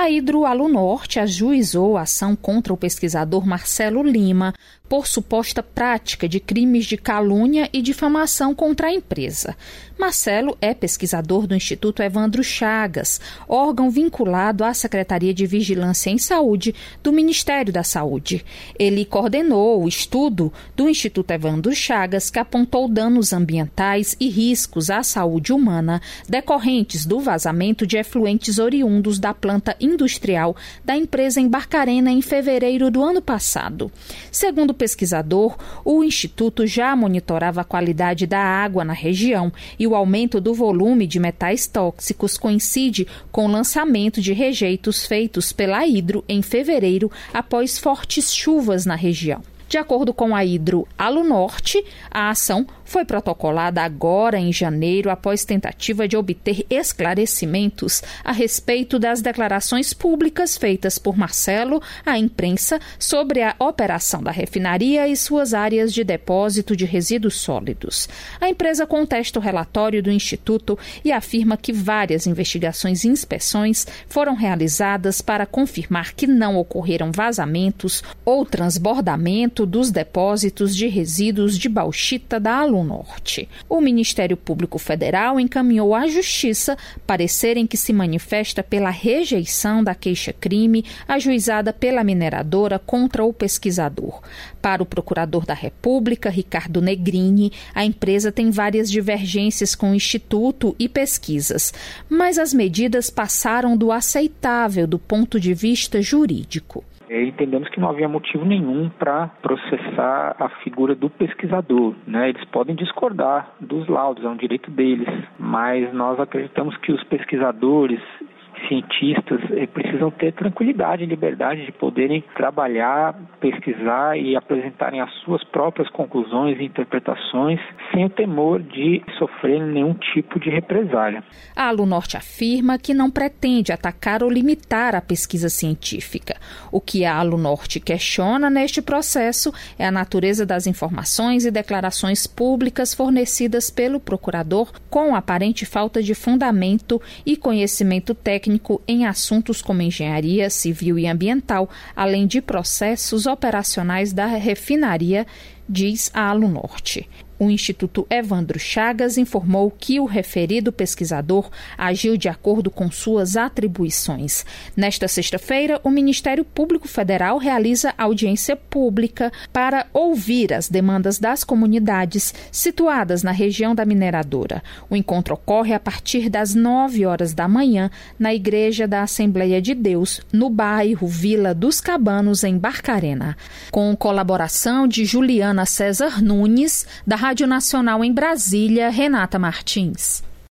A Hidroalunorte ajuizou a ação contra o pesquisador Marcelo Lima por suposta prática de crimes de calúnia e difamação contra a empresa. Marcelo é pesquisador do Instituto Evandro Chagas, órgão vinculado à Secretaria de Vigilância em Saúde do Ministério da Saúde. Ele coordenou o estudo do Instituto Evandro Chagas, que apontou danos ambientais e riscos à saúde humana decorrentes do vazamento de efluentes oriundos da planta industrial da empresa em Barcarena em fevereiro do ano passado. Segundo o pesquisador, o Instituto já monitorava a qualidade da água na região e o aumento do volume de metais tóxicos coincide com o lançamento de rejeitos feitos pela Hidro em fevereiro após fortes chuvas na região. De acordo com a Hidroalunorte, a ação foi protocolada agora em janeiro após tentativa de obter esclarecimentos a respeito das declarações públicas feitas por Marcelo à imprensa sobre a operação da refinaria e suas áreas de depósito de resíduos sólidos. A empresa contesta o relatório do Instituto e afirma que várias investigações e inspeções foram realizadas para confirmar que não ocorreram vazamentos ou transbordamento dos depósitos de resíduos de bauxita da Alunorte. O Ministério Público Federal encaminhou à Justiça parecer em que se manifesta pela rejeição da queixa-crime ajuizada pela mineradora contra o pesquisador. Para o procurador da República, Ricardo Negrini, a empresa tem várias divergências com o Instituto e pesquisas, mas as medidas passaram do aceitável do ponto de vista jurídico. Entendemos que não havia motivo nenhum para processar a figura do pesquisador, né? Eles podem discordar dos laudos, é um direito deles, mas nós acreditamos que os pesquisadores, cientistas, precisam ter tranquilidade e liberdade de poderem trabalhar, pesquisar e apresentarem as suas próprias conclusões e interpretações sem o temor de sofrer nenhum tipo de represália. A Alunorte afirma que não pretende atacar ou limitar a pesquisa científica. O que a Alunorte questiona neste processo é a natureza das informações e declarações públicas fornecidas pelo procurador com aparente falta de fundamento e conhecimento técnico em assuntos como engenharia civil e ambiental, além de processos operacionais da refinaria, diz a Alunorte. O Instituto Evandro Chagas informou que o referido pesquisador agiu de acordo com suas atribuições. Nesta sexta-feira, o Ministério Público Federal realiza audiência pública para ouvir as demandas das comunidades situadas na região da mineradora. O encontro ocorre a partir das 9 horas da manhã na Igreja da Assembleia de Deus, no bairro Vila dos Cabanos, em Barcarena. Com colaboração de Juliana César Nunes, da Rádio Nacional em Brasília, Renata Martins.